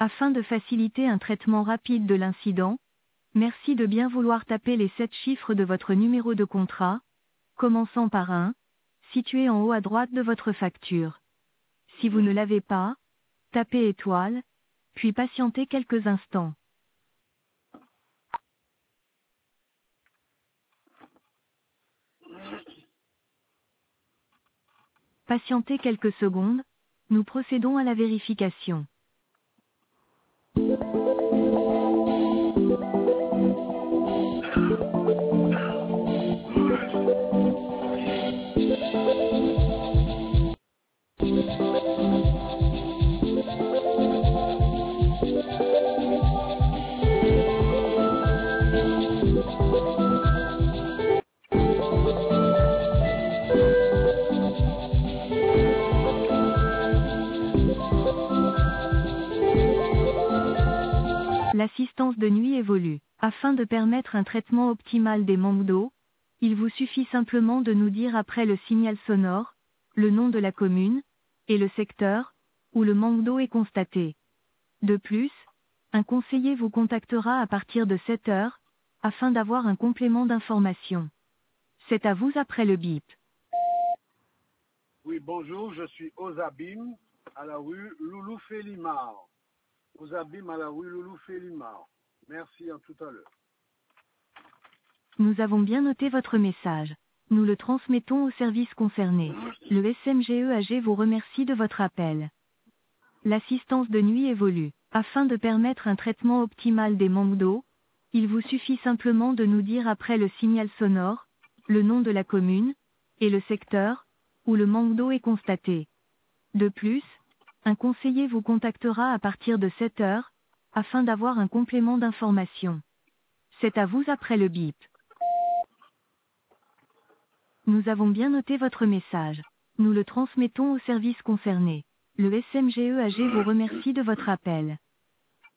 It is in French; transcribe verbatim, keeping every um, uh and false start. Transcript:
Afin de faciliter un traitement rapide de l'incident, merci de bien vouloir taper les sept chiffres de votre numéro de contrat, commençant par un, situé en haut à droite de votre facture. Si vous ne l'avez pas, tapez étoile, puis patientez quelques instants. Patientez quelques secondes, nous procédons à la vérification. L'assistance de nuit évolue. Afin de permettre un traitement optimal des manques d'eau, il vous suffit simplement de nous dire après le signal sonore, le nom de la commune, et le secteur, où le manque d'eau est constaté. De plus, un conseiller vous contactera à partir de sept heures, afin d'avoir un complément d'information. C'est à vous après le bip. Oui, bonjour, je suis aux Abîmes, à la rue Loulou Félimar. Aux Abîmes, à la rue Loulou Félimar. Merci, à tout à l'heure. Nous avons bien noté votre message. Nous le transmettons au service concerné. Le S M G E A G vous remercie de votre appel. L'assistance de nuit évolue. Afin de permettre un traitement optimal des manques d'eau, il vous suffit simplement de nous dire après le signal sonore, le nom de la commune, et le secteur, où le manque d'eau est constaté. De plus, un conseiller vous contactera à partir de sept heures, afin d'avoir un complément d'information. C'est à vous après le bip. Nous avons bien noté votre message. Nous le transmettons au service concerné. Le S M G E A G vous remercie de votre appel.